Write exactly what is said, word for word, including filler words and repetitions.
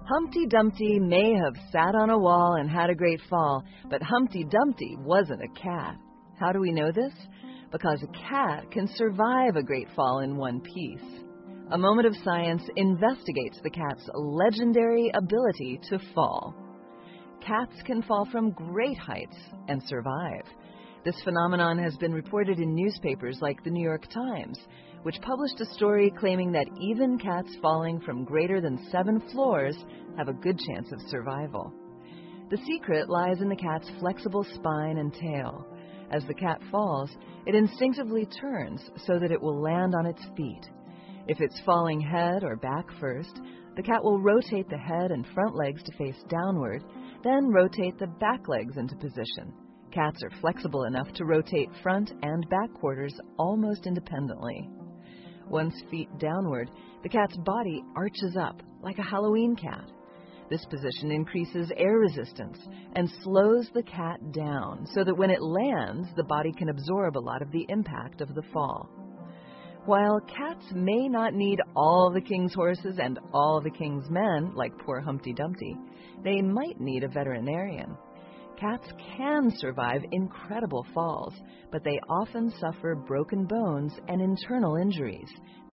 Humpty Dumpty may have sat on a wall and had a great fall, but Humpty Dumpty wasn't a cat. How do we know this? Because a cat can survive a great fall in one piece. A Moment of Science investigates the cat's legendary ability to fall. Cats can fall from great heights and survive. This phenomenon has been reported in newspapers like the New York Times, which published a story claiming that even cats falling from greater than seven floors have a good chance of survival. The secret lies in the cat's flexible spine and tail. As the cat falls, it instinctively turns so that it will land on its feet. If it's falling head or back first, the cat will rotate the head and front legs to face downward, then rotate the back legs into position. Cats are flexible enough to rotate front and back quarters almost independently. Once feet downward, the cat's body arches up like a Halloween cat. This position increases air resistance and slows the cat down so that when it lands, the body can absorb a lot of the impact of the fall. While cats may not need all the king's horses and all the king's men, like poor Humpty Dumpty, they might need a veterinarian. Cats can survive incredible falls, but they often suffer broken bones and internal injuries.